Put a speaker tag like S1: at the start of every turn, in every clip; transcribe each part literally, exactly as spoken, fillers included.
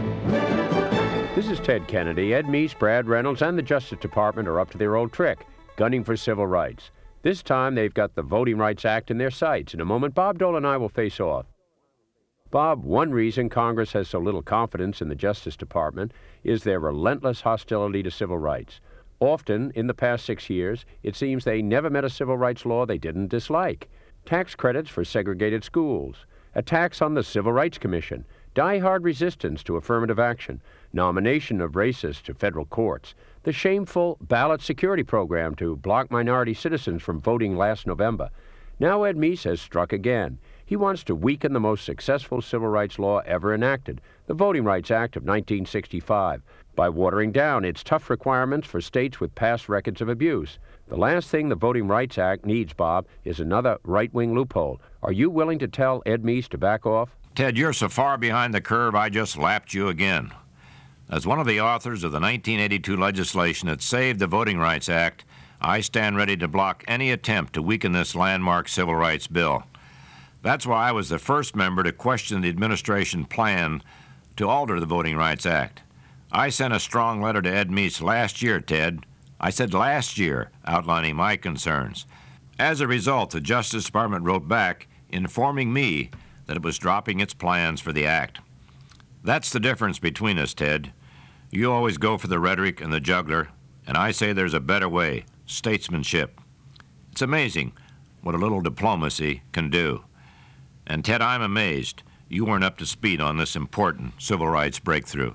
S1: This is Ted Kennedy. Ed Meese, Brad Reynolds, and the Justice Department are up to their old trick, gunning for civil rights. This time, they've got the Voting Rights Act in their sights. In a moment, Bob Dole and I will face off. Bob, one reason Congress has so little confidence in the Justice Department is their relentless hostility to civil rights. Often, in the past six years, it seems they never met a civil rights law they didn't dislike. Tax credits for segregated schools, attacks on the Civil Rights Commission, die-hard resistance to affirmative action, nomination of racists to federal courts, the shameful ballot security program to block minority citizens from voting last November. Now Ed Meese has struck again. He wants to weaken the most successful civil rights law ever enacted, the Voting Rights Act of nineteen sixty-five, by watering down its tough requirements for states with past records of abuse. The last thing the Voting Rights Act needs, Bob, is another right-wing loophole. Are you willing to tell Ed Meese to back off?
S2: Ted, you're so far behind the curve, I just lapped you again. As one of the authors of the nineteen eighty-two legislation that saved the Voting Rights Act, I stand ready to block any attempt to weaken this landmark civil rights bill. That's why I was the first member to question the administration plan to alter the Voting Rights Act. I sent a strong letter to Ed Meese last year, Ted. I said last year, outlining my concerns. As a result, the Justice Department wrote back informing me that it was dropping its plans for the act. That's the difference between us, Ted. You always go for the rhetoric and the juggler, and I say there's a better way, statesmanship. It's amazing what a little diplomacy can do. And Ted, I'm amazed you weren't up to speed on this important civil rights breakthrough.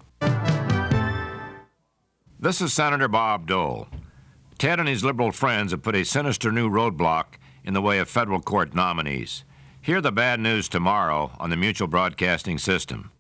S2: This is Senator Bob Dole. Ted and his liberal friends have put a sinister new roadblock in the way of federal court nominees. Hear the bad news tomorrow on the Mutual Broadcasting System.